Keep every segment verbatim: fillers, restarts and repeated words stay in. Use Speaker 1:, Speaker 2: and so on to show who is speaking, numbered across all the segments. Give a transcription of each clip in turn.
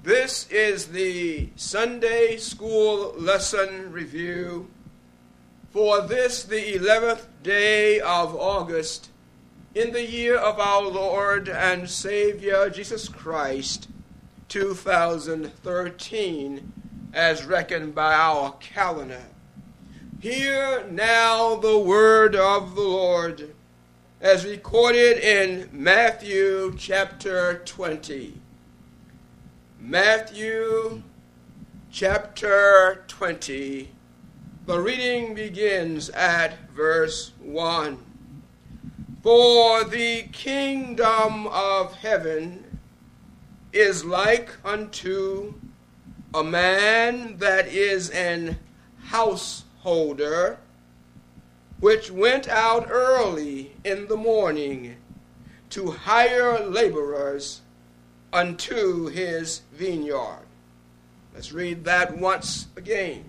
Speaker 1: This is the Sunday School Lesson Review for this, the eleventh day of August, in the year of our Lord and Savior Jesus Christ, two thousand thirteen, as reckoned by our calendar. Hear now the word of the Lord, as recorded in Matthew chapter twenty. Matthew chapter twenty. The reading begins at verse one. For the kingdom of heaven is like unto a man that is an householder, which went out early in the morning to hire laborers unto his vineyard. Let's read that once again.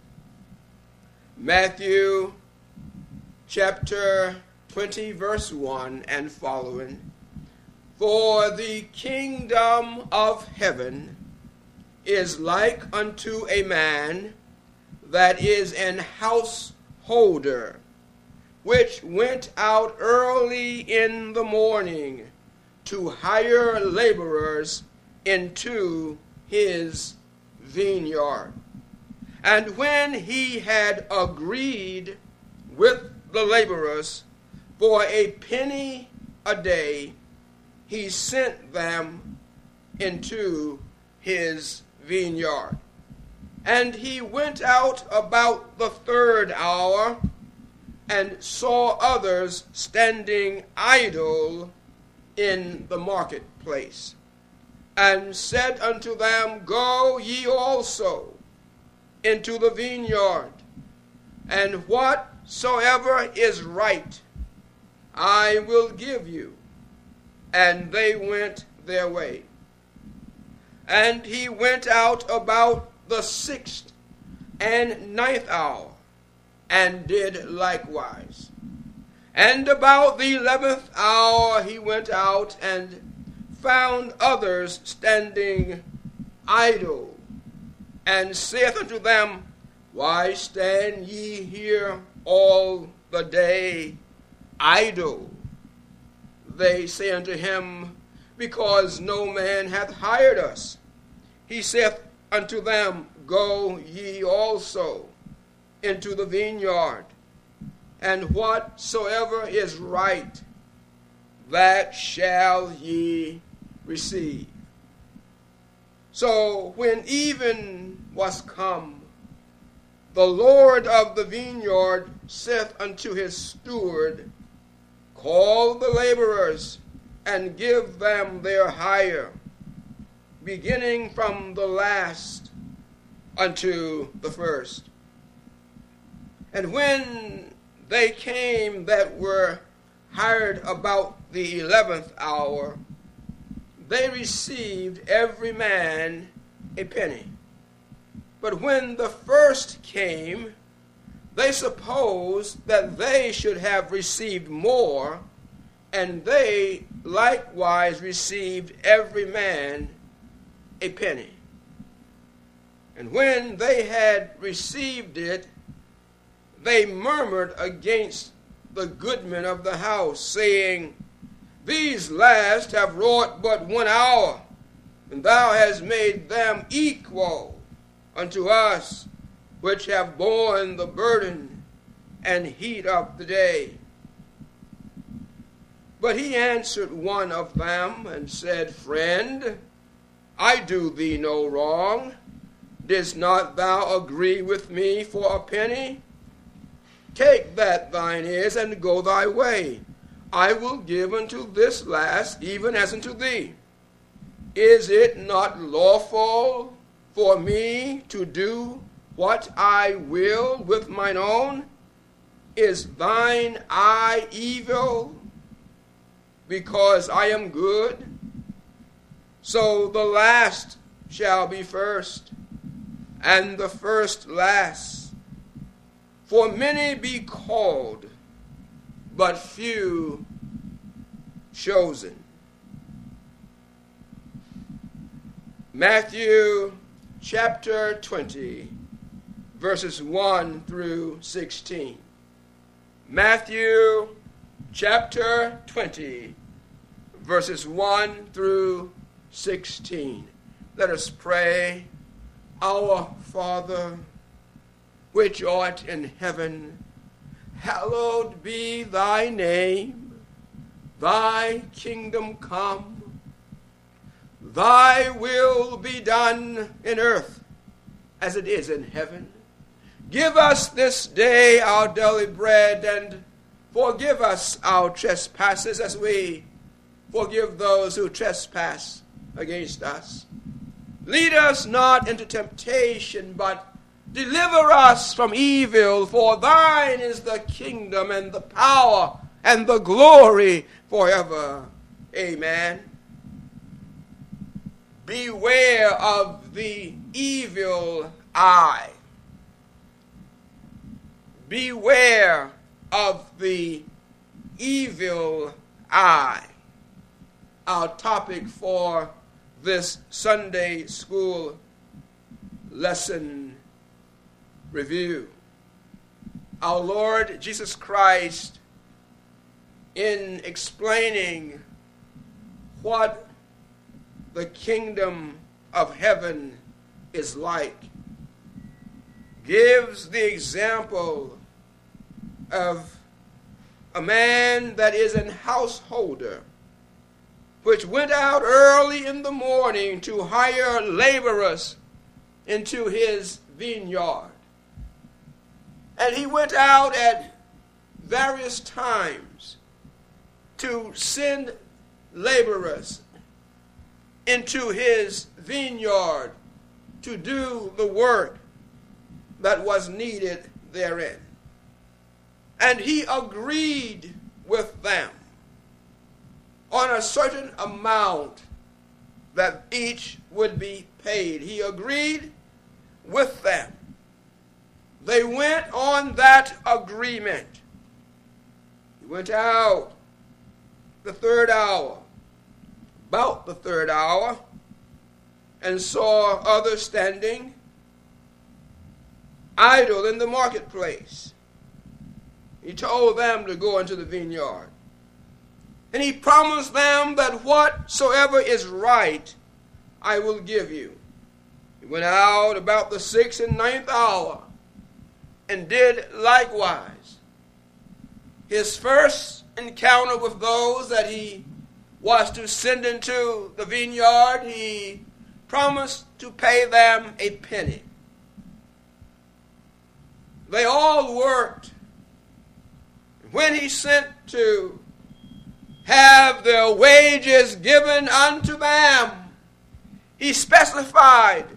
Speaker 1: Matthew chapter twenty, verse one and following. For the kingdom of heaven is like unto a man that is an householder, which went out early in the morning to hire laborers into his vineyard. And when he had agreed with the laborers for a penny a day, he sent them into his vineyard. And he went out about the third hour and saw others standing idle in the marketplace, and said unto them, Go ye also into the vineyard, and whatsoever is right I will give you. And they went their way. And he went out about the sixth and ninth hour, and did likewise. And about the eleventh hour he went out and found others standing idle, and saith unto them, Why stand ye here all the day idle? They say unto him, Because no man hath hired us. He saith unto them, Go ye also into the vineyard, and whatsoever is right, that shall ye receive. So when even was come, the Lord of the vineyard saith unto his steward, Call the laborers, and give them their hire, beginning from the last unto the first. And when they came that were hired about the eleventh hour, they received every man a penny. But when the first came, they supposed that they should have received more, and they likewise received every man a penny. And when they had received it, they murmured against the goodman of the house, saying, These last have wrought but one hour, and thou hast made them equal unto us, which have borne the burden and heat of the day. But he answered one of them, and said, Friend, I do thee no wrong. Didst not thou agree with me for a penny? Take that thine is, and go thy way. I will give unto this last, even as unto thee. Is it not lawful for me to do what I will with mine own? Is thine eye evil, because I am good? So the last shall be first, and the first last. For many be called, but few chosen. Matthew chapter twenty, verses one through sixteen. Matthew chapter twenty, verses one through sixteen. Let us pray. Our Father, which art in heaven, hallowed be thy name. Thy kingdom come. Thy will be done in earth as it is in heaven. Give us this day our daily bread, and forgive us our trespasses as we forgive those who trespass against us. Lead us not into temptation, but deliver us from evil. For thine is the kingdom and the power and the glory forever. Amen. Beware of the evil eye. Beware of the evil eye. Our topic for this Sunday school lesson review. Our Lord Jesus Christ, in explaining what the kingdom of heaven is like, gives the example of a man that is an householder, which went out early in the morning to hire laborers into his vineyard. And he went out at various times to send laborers into his vineyard to do the work that was needed therein. And he agreed with them on a certain amount that each would be paid. He agreed with them. They went on that agreement. He went out the third hour, about the third hour, and saw others standing idle in the marketplace. He told them to go into the vineyard. And he promised them that whatsoever is right, I will give you. He went out about the sixth and ninth hour and did likewise. His first encounter with those that he was to send into the vineyard, he promised to pay them a penny. They all worked. When he sent to have their wages given unto them, he specified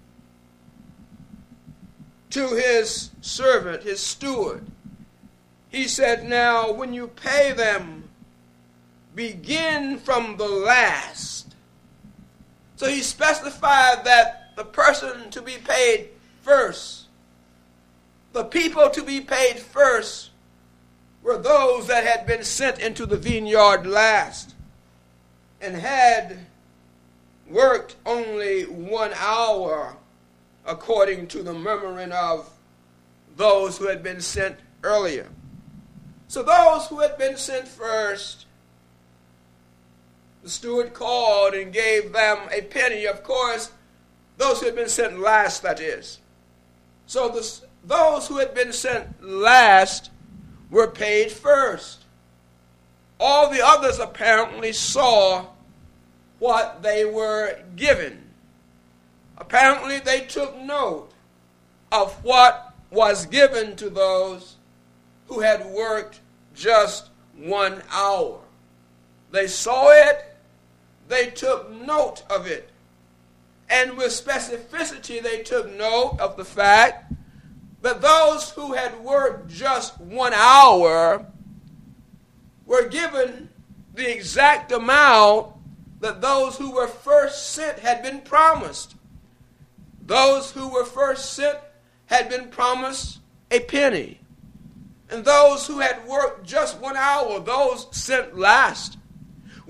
Speaker 1: to his servant, his steward, he said, now when you pay them, begin from the last. So he specified that the person to be paid first, the people to be paid first, were those that had been sent into the vineyard last and had worked only one hour, according to the murmuring of those who had been sent earlier. So those who had been sent first, the steward called and gave them a penny. Of course, those who had been sent last, that is. So the, those who had been sent last were paid first. All the others apparently saw what they were given. Apparently they took note of what was given to those who had worked just one hour. They saw it, they took note of it, and with specificity they took note of the fact that those who had worked just one hour were given the exact amount that those who were first sent had been promised. Those who were first sent had been promised a penny. And those who had worked just one hour, those sent last,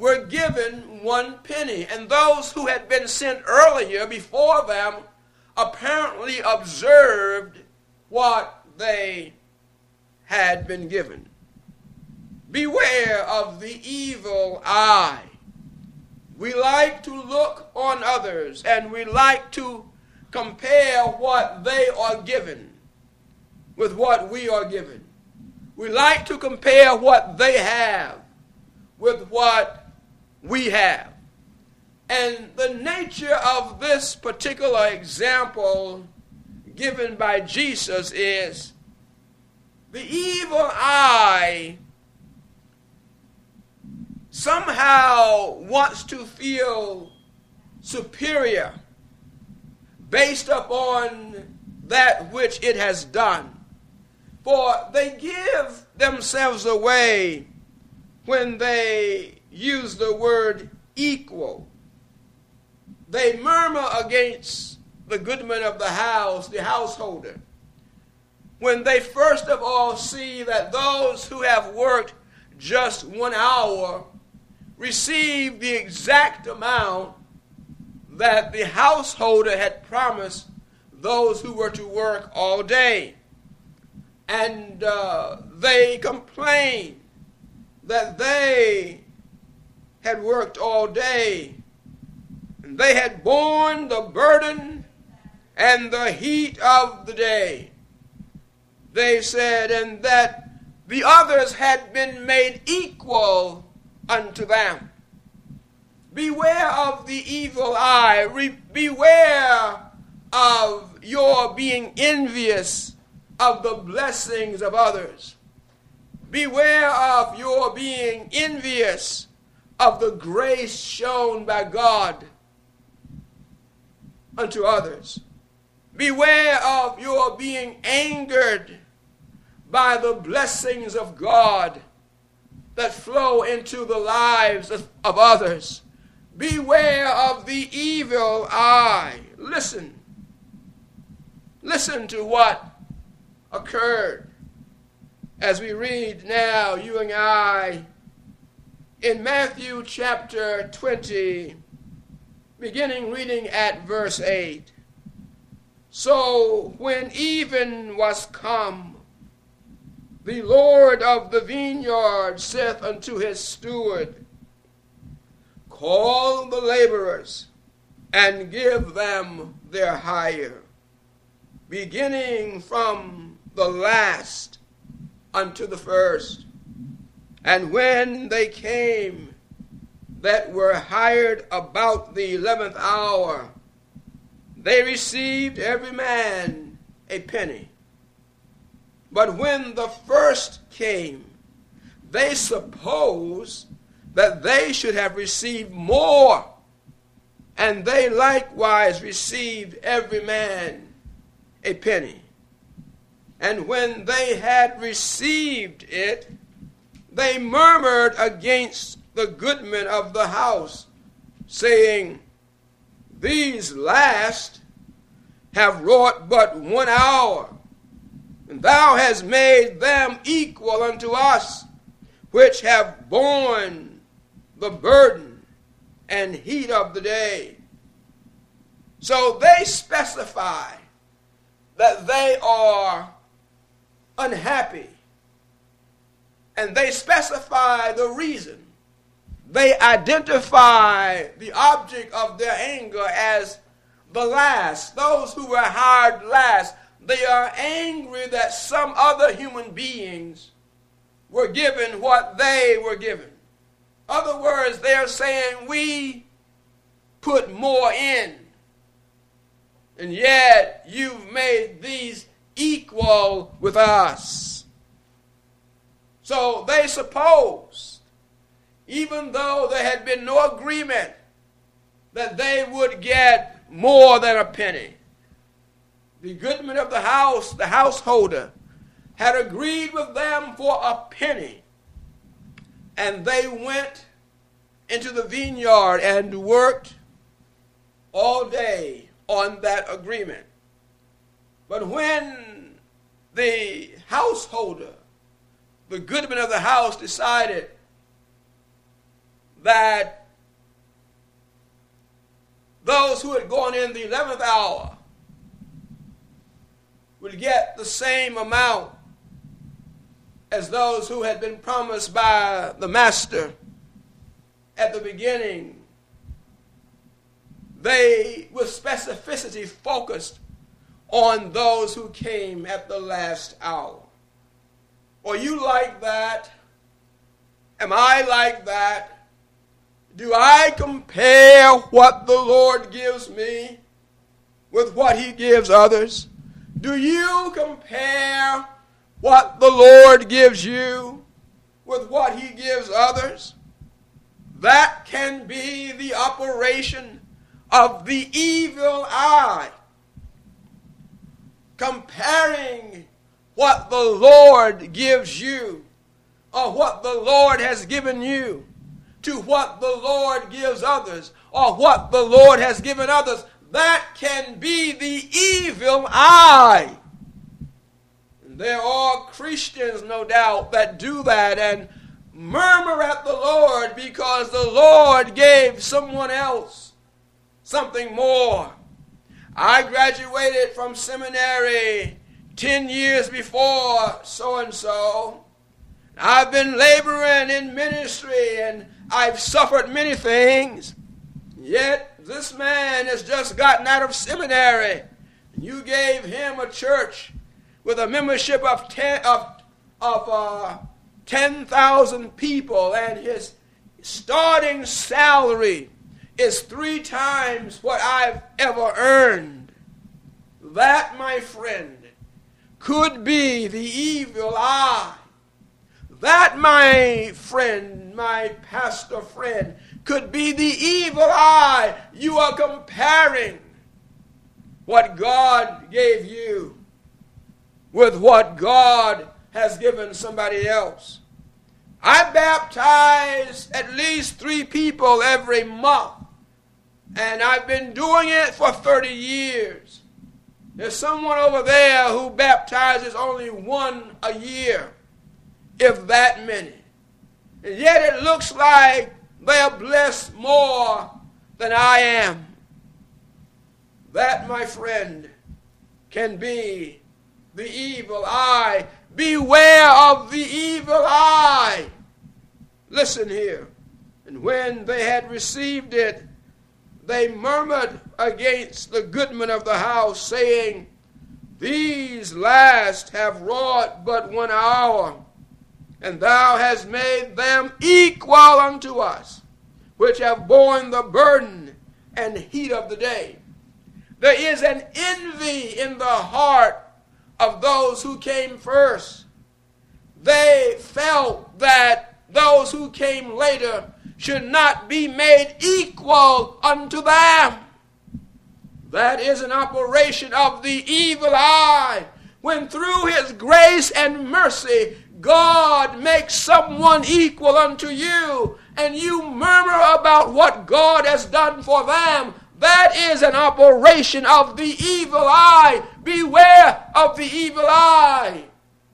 Speaker 1: were given one penny. And those who had been sent earlier before them apparently observed what they had been given. Beware of the evil eye. We like to look on others and we like to compare what they are given with what we are given. We like to compare what they have with what we have. And the nature of this particular example given by Jesus is the evil eye somehow wants to feel superior based upon that which it has done. For they give themselves away when they use the word equal. They murmur against the goodman of the house, the householder, when they first of all see that those who have worked just one hour receive the exact amount that the householder had promised those who were to work all day. And uh, they complain that they had worked all day, and they had borne the burden and the heat of the day. They said, and that the others had been made equal unto them. Beware of the evil eye. Re- beware of your being envious of the blessings of others. Beware of your being envious of the grace shown by God unto others. Beware of your being angered by the blessings of God that flow into the lives of, of others. Beware of the evil eye. Listen. Listen to what occurred as we read now, you and I, in Matthew chapter twenty, beginning reading at verse eight. So when even was come, the Lord of the vineyard saith unto his steward, call the laborers and give them their hire, beginning from the last unto the first. And when they came that were hired about the eleventh hour, they received every man a penny. But when the first came, they supposed that they should have received more, and they likewise received every man a penny. And when they had received it, they murmured against the goodman of the house, saying, these last have wrought but one hour, and thou hast made them equal unto us, which have borne the burden and heat of the day. So they specify that they are unhappy, and they specify the reason. They identify the object of their anger as the last, those who were hired last. They are angry that some other human beings were given what they were given. In other words, they are saying, we put more in, and yet you've made these equal with us. So they supposed, even though there had been no agreement, that they would get more than a penny. The goodman of the house, the householder, had agreed with them for a penny. And they went into the vineyard and worked all day on that agreement. But when the householder, the goodman of the house, decided that those who had gone in the eleventh hour would get the same amount as those who had been promised by the Master at the beginning. They, with specificity, focused on those who came at the last hour. Are you like that? Am I like that? Do I compare what the Lord gives me with what he gives others? Do you compare what the Lord gives you with what he gives others? That can be the operation of the evil eye. Comparing what the Lord gives you or what the Lord has given you to what the Lord gives others or what the Lord has given others. That can be the evil eye. And there are Christians, no doubt, that do that and murmur at the Lord because the Lord gave someone else something more. I graduated from seminary ten years before so-and-so. I've been laboring in ministry and I've suffered many things. Yet this man has just gotten out of seminary. You gave him a church with a membership of ten of of uh, ten thousand people, and his starting salary is three times what I've ever earned. That, my friend, could be the evil eye. That, my friend, my pastor friend, could be the evil eye. You are comparing what God gave you with what God has given somebody else. I baptize at least three people every month, and I've been doing it for thirty years. There's someone over there who baptizes only one a year, if that many. And yet it looks like they are blessed more than I am. That, my friend, can be the evil eye. Beware of the evil eye. Listen here. And when they had received it, they murmured against the goodman of the house, saying, These last have wrought but one hour, and thou hast made them equal unto us, which have borne the burden and heat of the day. There is an envy in the heart of those who came first. They felt that those who came later should not be made equal unto them. That is an operation of the evil eye. When through his grace and mercy, God makes someone equal unto you, and you murmur about what God has done for them, that is an operation of the evil eye. Beware of the evil eye.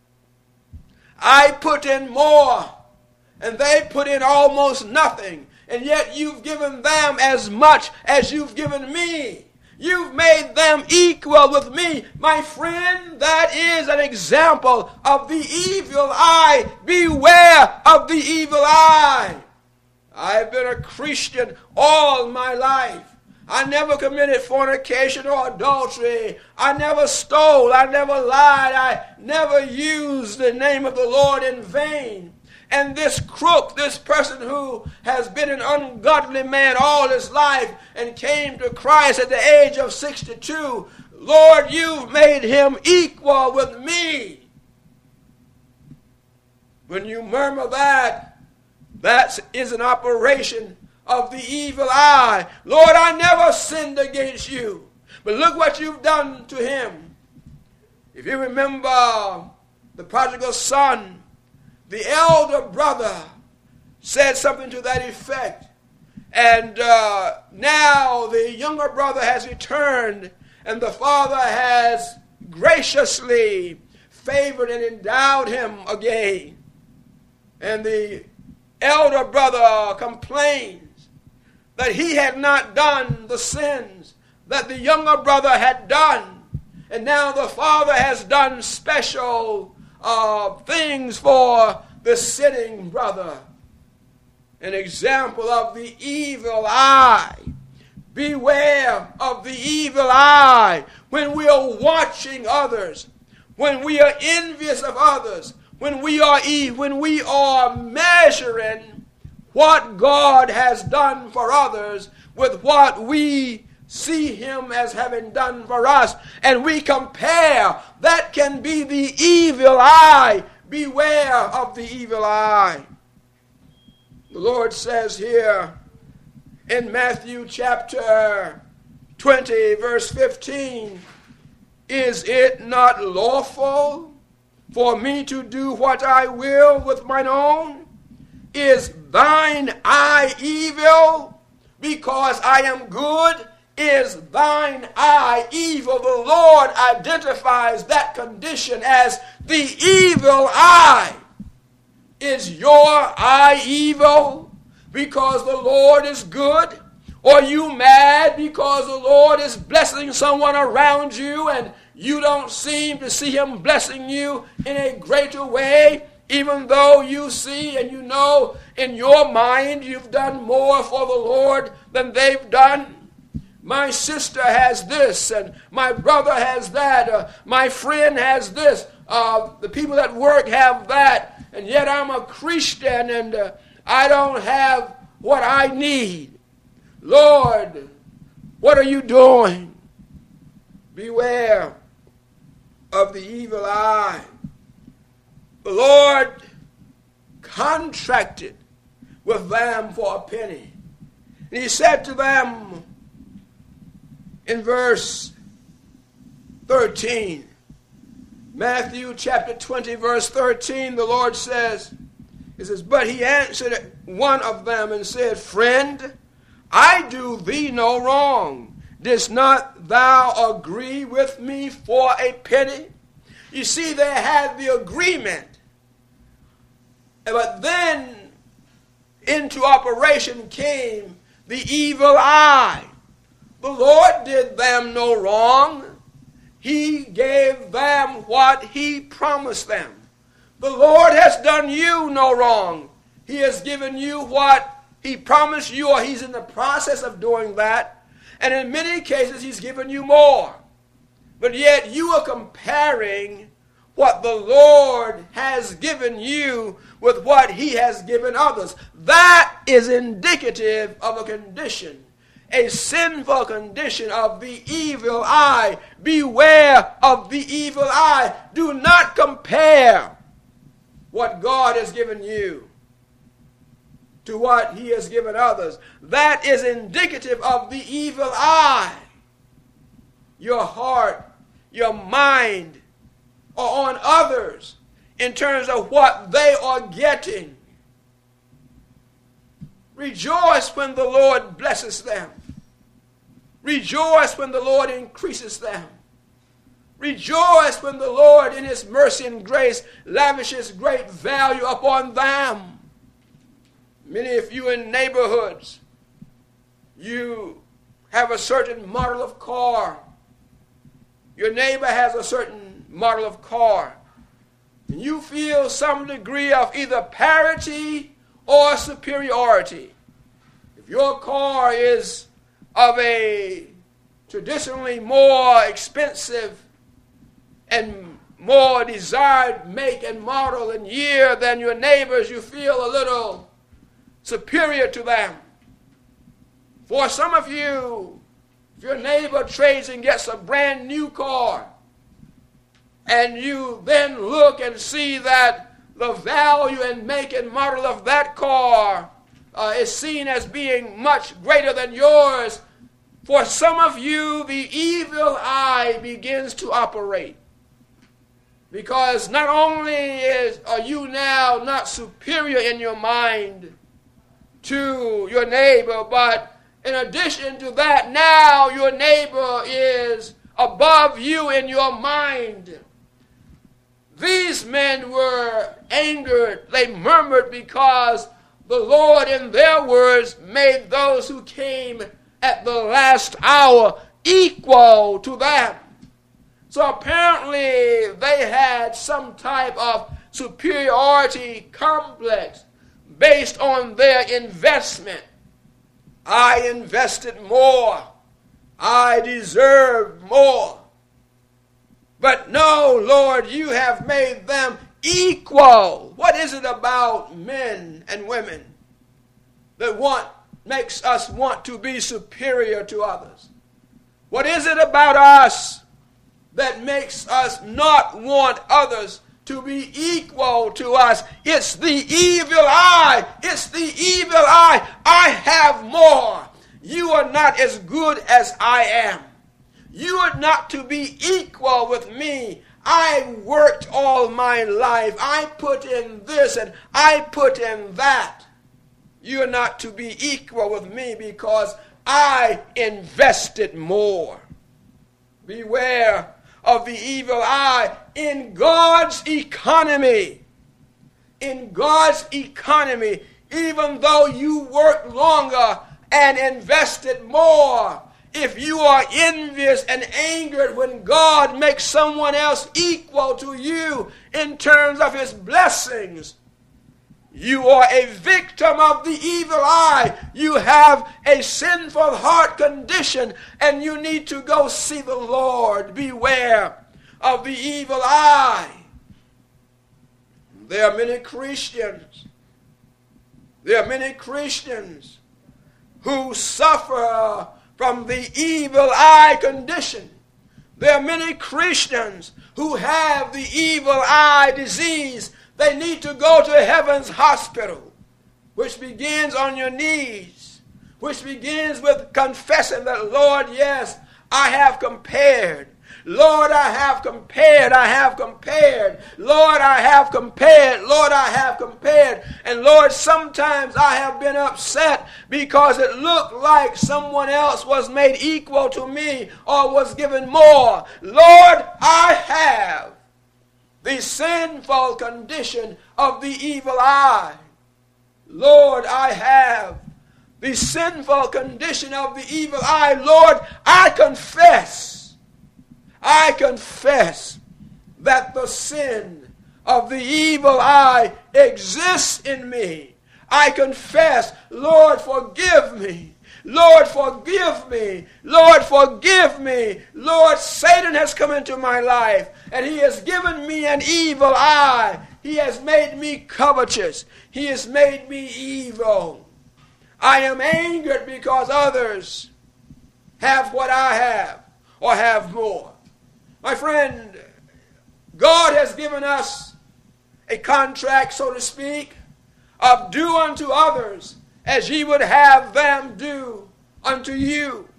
Speaker 1: I put in more, and they put in almost nothing, and yet you've given them as much as you've given me. You've made them equal with me. My friend, that is an example of the evil eye. Beware of the evil eye. I've been a Christian all my life. I never committed fornication or adultery. I never stole. I never lied. I never used the name of the Lord in vain. And this crook, this person who has been an ungodly man all his life and came to Christ at the age of sixty-two, Lord, you've made him equal with me. When you murmur that, that is an operation of the evil eye. Lord, I never sinned against you, but look what you've done to him. If you remember the prodigal son, the elder brother said something to that effect. And uh, now the younger brother has returned, and the father has graciously favored and endowed him again. And the elder brother complains that he had not done the sins that the younger brother had done, and now the father has done special uh, things for the sinning brother. An example of the evil eye. Beware of the evil eye when we are watching others, when we are envious of others, when we are when we are measuring what God has done for others with what we see him as having done for us, and we compare. That can be the evil eye. Beware of the evil eye. The Lord says here in Matthew chapter twenty, verse fifteen, is it not lawful for me to do what I will with mine own? Is thine eye evil because I am good? Is thine eye evil? The Lord identifies that condition as the evil eye. Is your eye evil because the Lord is good? Or are you mad because the Lord is blessing someone around you and you don't seem to see him blessing you in a greater way, even though you see and you know in your mind you've done more for the Lord than they've done? My sister has this, and my brother has that, uh, my friend has this, uh, the people at work have that, and yet I'm a Christian and uh, I don't have what I need. Lord, what are you doing? Beware of the evil eye. The Lord contracted with them for a penny. And he said to them in verse thirteen, Matthew chapter twenty, verse thirteen, the Lord says, it says, but he answered one of them and said, friend, I do thee no wrong. Didst not thou agree with me for a penny? You see, they had the agreement. But then into operation came the evil eye. The Lord did them no wrong. He gave them what he promised them. The Lord has done you no wrong. He has given you what he promised you, or he's in the process of doing that. And in many cases, he's given you more. But yet you are comparing what the Lord has given you with what he has given others. That is indicative of a condition, a sinful condition of the evil eye. Beware of the evil eye. Do not compare what God has given you to what he has given others. That is indicative of the evil eye. Your heart, your mind are on others in terms of what they are getting. Rejoice when the Lord blesses them. Rejoice when the Lord increases them. Rejoice when the Lord in his mercy and grace lavishes great value upon them. Many of you in neighborhoods, you have a certain model of car. Your neighbor has a certain model of car. And you feel some degree of either parity or superiority. If your car is of a traditionally more expensive and more desired make and model and year than your neighbors, you feel a little superior to them. For some of you, if your neighbor trades and gets a brand new car, and you then look and see that the value and make and model of that car uh, is seen as being much greater than yours, for some of you, the evil eye begins to operate. Because not only is, are you now not superior in your mind to your neighbor, but in addition to that, now your neighbor is above you in your mind. These men were angered. They murmured because the Lord, in their words, made those who came at the last hour equal to them. So apparently they had some type of superiority complex based on their investment. I invested more. I deserve more. But no, Lord, you have made them equal. What is it about men and women that want makes us want to be superior to others? What is it about us that makes us not want others to be equal to us? It's the evil eye. It's the evil eye. I have more. You are not as good as I am. You are not to be equal with me. I worked all my life. I put in this and I put in that. You are not to be equal with me because I invested more. Beware of the evil eye in God's economy. In God's economy, even though you worked longer and invested more, if you are envious and angered when God makes someone else equal to you in terms of his blessings, you are a victim of the evil eye. You have a sinful heart condition and you need to go see the Lord. Beware of the evil eye. There are many Christians. There are many Christians who suffer from the evil eye condition. There are many Christians who have the evil eye disease. They need to go to heaven's hospital, which begins on your knees, which begins with confessing that, Lord, yes, I have compared. Lord, I have compared. I have compared. Lord, I have compared. Lord, I have compared. And Lord, sometimes I have been upset because it looked like someone else was made equal to me or was given more. Lord, I have the sinful condition of the evil eye. Lord, I have the sinful condition of the evil eye. Lord, I confess. I confess that the sin of the evil eye exists in me. I confess, Lord, forgive me. Lord, forgive me. Lord, forgive me. Lord, Satan has come into my life and he has given me an evil eye. He has made me covetous. He has made me evil. I am angered because others have what I have or have more. My friend, God has given us a contract, so to speak, of do unto others as ye would have them do unto you.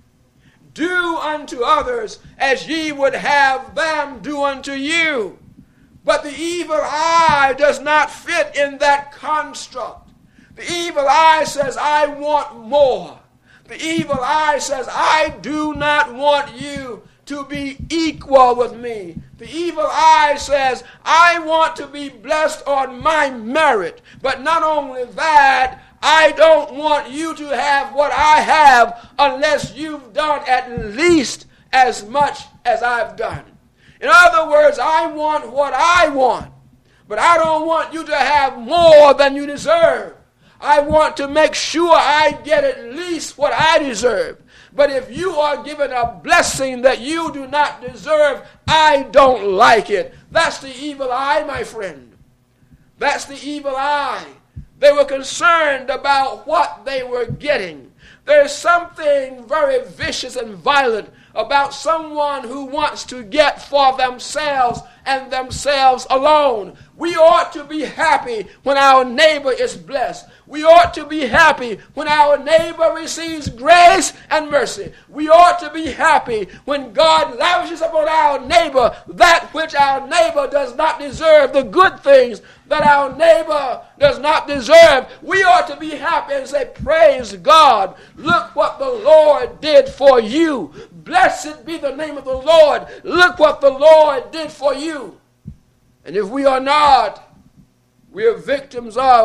Speaker 1: Do unto others as ye would have them do unto you. But the evil eye does not fit in that construct. The evil eye says, I want more. The evil eye says, I do not want you to be equal with me. The evil eye says, I want to be blessed on my merit. But not only that, I don't want you to have what I have unless you've done at least as much as I've done. In other words, I want what I want, but I don't want you to have more than you deserve. I want to make sure I get at least what I deserve. But if you are given a blessing that you do not deserve, I don't like it. That's the evil eye, my friend. That's the evil eye. They were concerned about what they were getting. There's something very vicious and violent about someone who wants to get for themselves and themselves alone. We ought to be happy when our neighbor is blessed. We ought to be happy when our neighbor receives grace and mercy. We ought to be happy when God lavishes upon our neighbor that which our neighbor does not deserve, the good things that our neighbor does not deserve. We ought to be happy and say, praise God. Look what the Lord did for you. Blessed be the name of the Lord. Look what the Lord did for you. And if we are not, we are victims of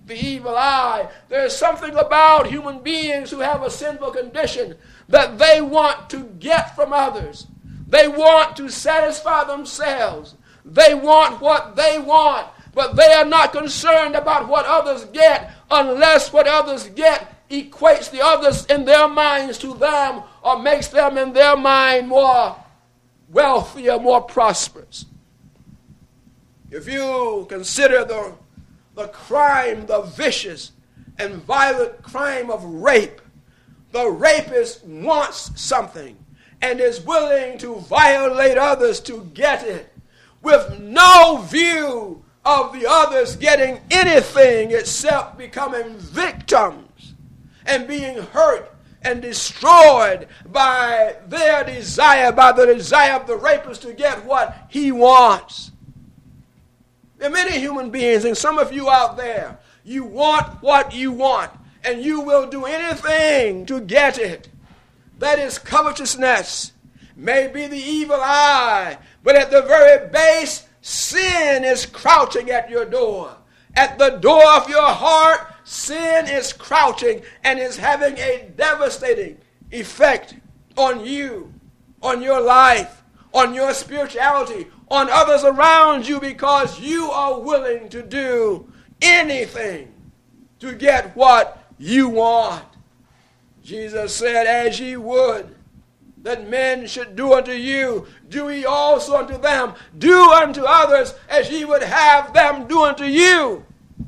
Speaker 1: the evil eye. There's something about human beings who have a sinful condition that they want to get from others. They want to satisfy themselves. They want what they want, but they are not concerned about what others get unless what others get equates the others in their minds to them or makes them in their mind more wealthy or more prosperous. If you consider the, the crime, the vicious and violent crime of rape, the rapist wants something and is willing to violate others to get it with no view of the others getting anything except becoming victims and being hurt and destroyed by their desire, by the desire of the rapist to get what he wants. There are many human beings, and some of you out there, you want what you want, and you will do anything to get it. That is covetousness. Maybe the evil eye, but at the very base, sin is crouching at your door. At the door of your heart, sin is crouching and is having a devastating effect on you, on your life, on your spirituality, on others around you, because you are willing to do anything to get what you want. Jesus said, as ye would that men should do unto you, do ye also unto them. Do unto others as ye would have them do unto you.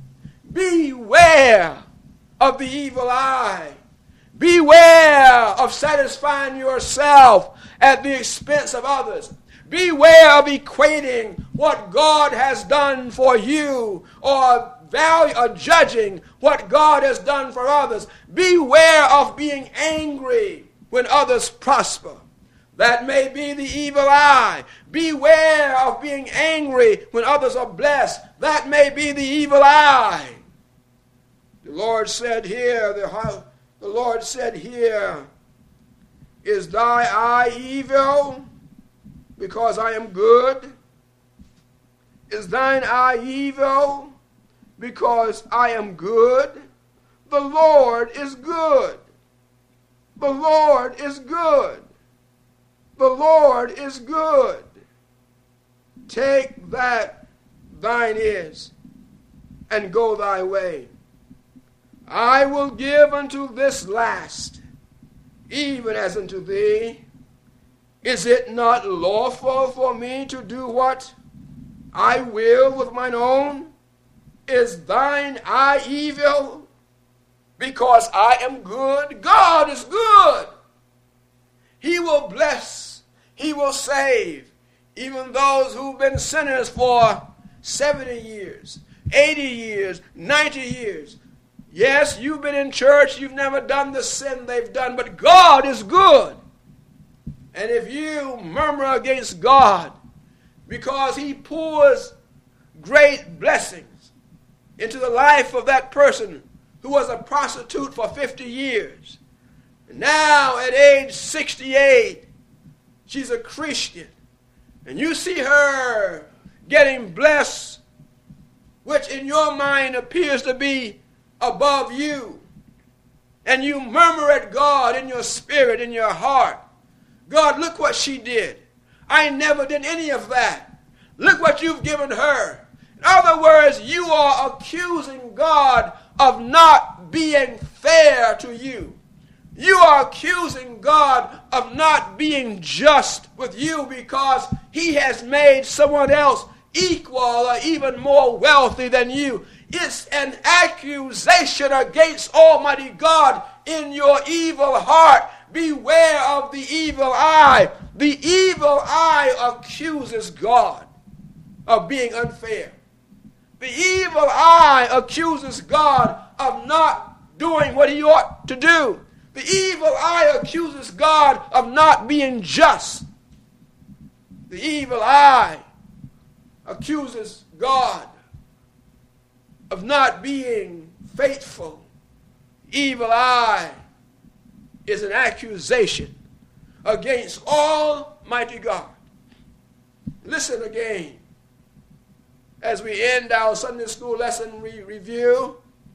Speaker 1: Beware of the evil eye. Beware of satisfying yourself at the expense of others. Beware of equating what God has done for you or value or judging what God has done for others. Beware of being angry when others prosper. That may be the evil eye. Beware of being angry when others are blessed. That may be the evil eye. The Lord said here, the, the Lord said here, is thy eye evil because I am good? Is thine eye evil because I am good? The Lord is good. The Lord is good. The Lord is good. Take that thine is and go thy way. I will give unto this last, even as unto thee. Is it not lawful for me to do what I will with mine own? Is thine eye evil because I am good? God is good. He will bless. He will save. Even those who've been sinners for seventy years, eighty years, ninety years. Yes, you've been in church. You've never done the sin they've done, but God is good. And if you murmur against God because he pours great blessings into the life of that person who was a prostitute for fifty years, and now at age sixty-eight, she's a Christian, and you see her getting blessed, which in your mind appears to be above you, and you murmur at God in your spirit, in your heart, God, look what she did. I never did any of that. Look what you've given her. In other words, you are accusing God of not being fair to you. You are accusing God of not being just with you because he has made someone else equal or even more wealthy than you. It's an accusation against Almighty God in your evil heart. Beware of the evil eye. The evil eye accuses God of being unfair. The evil eye accuses God of not doing what he ought to do. The evil eye accuses God of not being just. The evil eye accuses God of not being faithful. Evil eye is an accusation against Almighty God. Listen again as we end our Sunday school lesson re- review.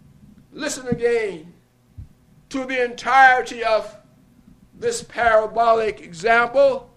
Speaker 1: listen again to the entirety of this parabolic example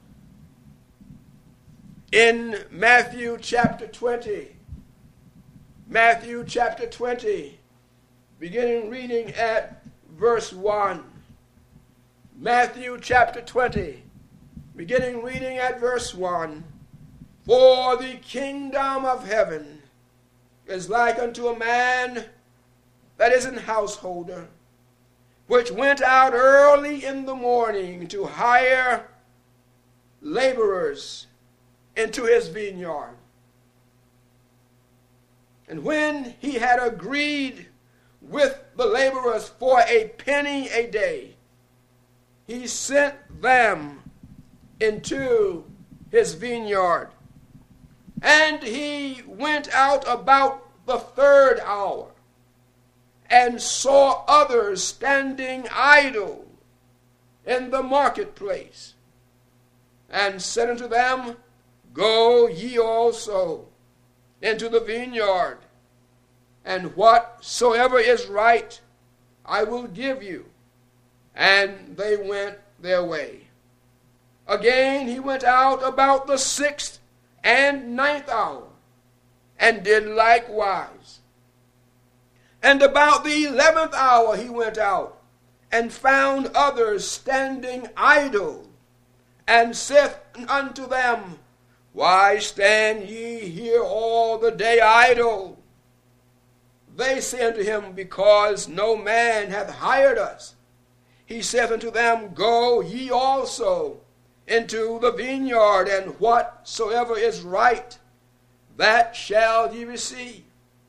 Speaker 1: in Matthew chapter twenty. Matthew chapter twenty, beginning reading at verse one. Matthew chapter twenty, beginning reading at verse one. For the kingdom of heaven is like unto a man that is an householder, which went out early in the morning to hire laborers into his vineyard. And when he had agreed with the laborers for a penny a day, he sent them into his vineyard. And he went out about the third hour, and saw others standing idle in the marketplace, and said unto them, Go ye also into the vineyard, and whatsoever is right I will give you. And they went their way. Again he went out about the sixth and ninth hour, and did likewise. And about the eleventh hour he went out, and found others standing idle, and saith unto them, Why stand ye here all the day idle? They say unto him, Because no man hath hired us. He saith unto them, Go ye also into the vineyard, and whatsoever is right, that shall ye receive.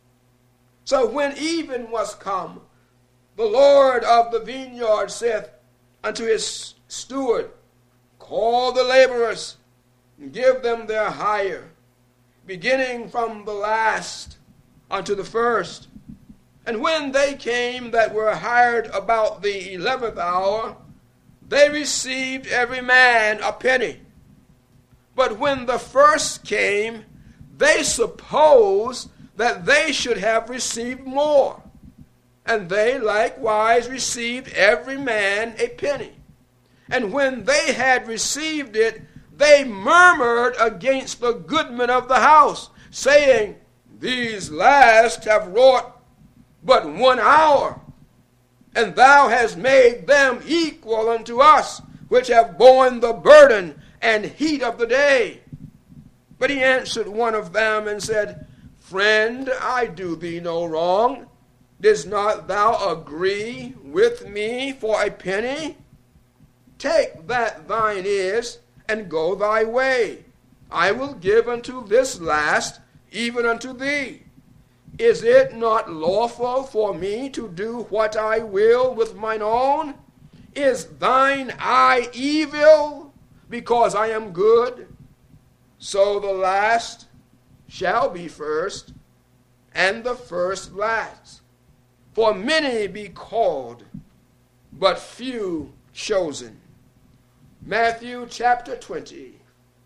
Speaker 1: So when even was come, the Lord of the vineyard saith unto his steward, Call the laborers, and give them their hire, beginning from the last unto the first. And when they came that were hired about the eleventh hour, they received every man a penny. But when the first came, they supposed that they should have received more. And they likewise received every man a penny. And when they had received it, they murmured against the goodman of the house, saying, These last have wrought but one hour, and thou hast made them equal unto us, which have borne the burden and heat of the day. But he answered one of them and said, Friend, I do thee no wrong. Didst not thou agree with me for a penny? Take that thine is, and go thy way. I will give unto this last, even unto thee. Is it not lawful for me to do what I will with mine own? Is thine eye evil, because I am good? So the last shall be first, and the first last. For many be called, but few chosen. Matthew chapter twenty,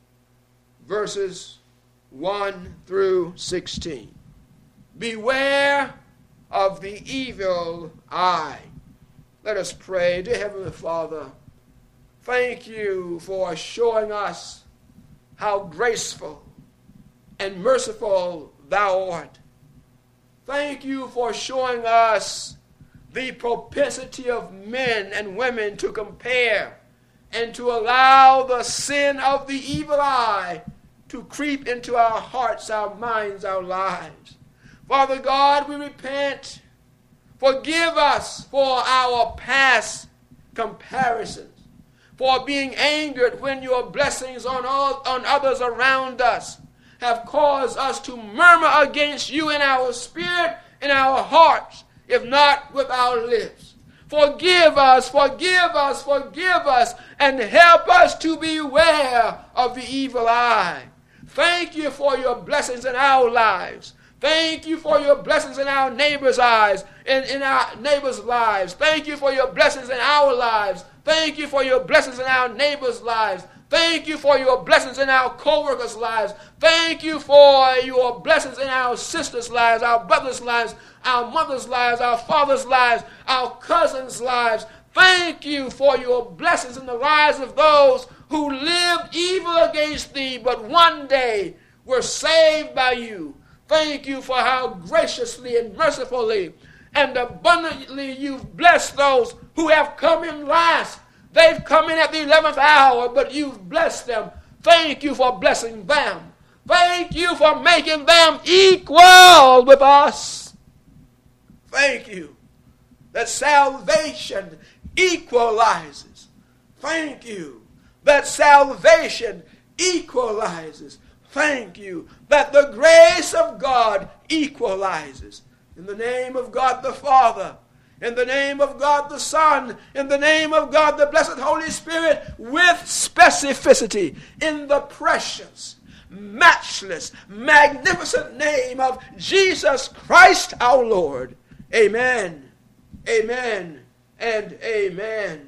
Speaker 1: verses one through sixteen. Beware of the evil eye. Let us pray. Dear Heavenly Father, thank you for showing us how graceful and merciful thou art. Thank you for showing us the propensity of men and women to compare and to allow the sin of the evil eye to creep into our hearts, our minds, our lives. Father God, we repent. Forgive us for our past comparisons, for being angered when your blessings on all, on others around us have caused us to murmur against you in our spirit, in our hearts, if not with our lips. Forgive us, forgive us, forgive us, and help us to beware of the evil eye. Thank you for your blessings in our lives. Thank you for your blessings in our neighbors' eyes, in, in our neighbors' lives. Thank you for your blessings in our lives. Thank you for your blessings in our neighbors' lives. Thank you for your blessings in our co-workers' lives. Thank you for your blessings in our sisters' lives, our brothers' lives, our mothers' lives, our fathers' lives, our cousins' lives. Thank you for your blessings in the lives of those who lived evil against thee, but one day were saved by you. Thank you for how graciously and mercifully and abundantly you've blessed those who have come in last. They've come in at the eleventh hour, but you've blessed them. Thank you for blessing them. Thank you for making them equal with us. Thank you that salvation equalizes. Thank you that salvation equalizes. Thank you that the grace of God equalizes. In the name of God the Father, in the name of God the Son, in the name of God the blessed Holy Spirit, with specificity, in the precious, matchless, magnificent name of Jesus Christ our Lord. Amen, amen, and amen.